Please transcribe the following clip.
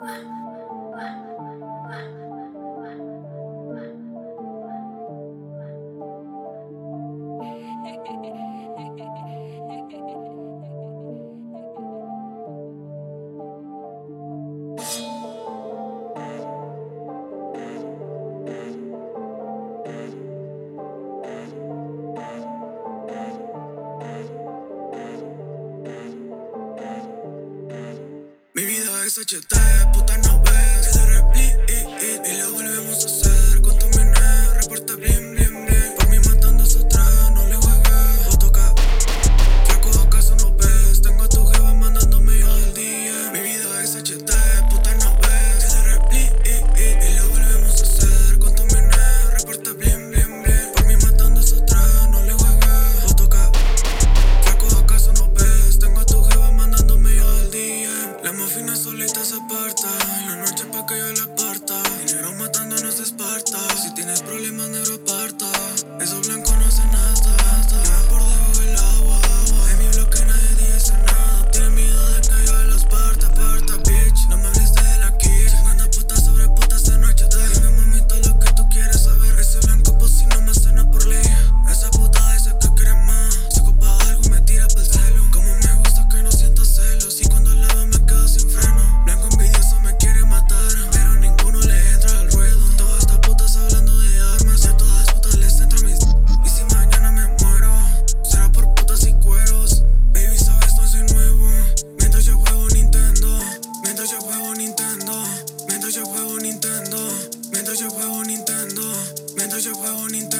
Mi vida es HT, puta no ves que de repeat y lo volvemos a hacer. Contaminé, reporta blim blim blim. Por mí matando a su tren, no le juegues. O toca, flaco, ¿acaso no ves? Tengo a tu jeva mandándome yo al día. Mi vida es HT, puta no ves que de repeat y lo volvemos a hacer. Contaminé, reporta blim blim blim. Por mí matando a su tren, no le juegues. O toca, flaco, ¿acaso no ves? Tengo a tu jeva mandándome yo al día. La mafina solita se aparta, en la noche pa' que yo la parta. Dinero matando no se esparta, si tienes problemas negro aparta. Esos blancos no hacen nada, llevan por debajo del agua. En mi bloque nadie dice nada, tiene miedo de que yo los parta, bitch. No me hables de la kill, chingando putas sobre putas en noche de. Dime mami todo lo que tú quieres saber, ese blanco pues si no me cena por ley. Esa puta dice que quiere más, si ocupa algo me tira pel celo. Como me gusta que no sienta celos, y cuando la veo me quedo sin freno. Blanco envidioso me quiere matar, pero ninguno le entra al ruedo. Todas estas putas hablando de armas, y a todas las putas les entra mis. Y si mañana me muero, será por putas y cueros. Baby, sabes, no soy nuevo. Mientras yo juego Nintendo, mientras yo juego Nintendo, mientras yo juego Nintendo, mientras yo juego Nintendo, mientras yo juego Nintendo.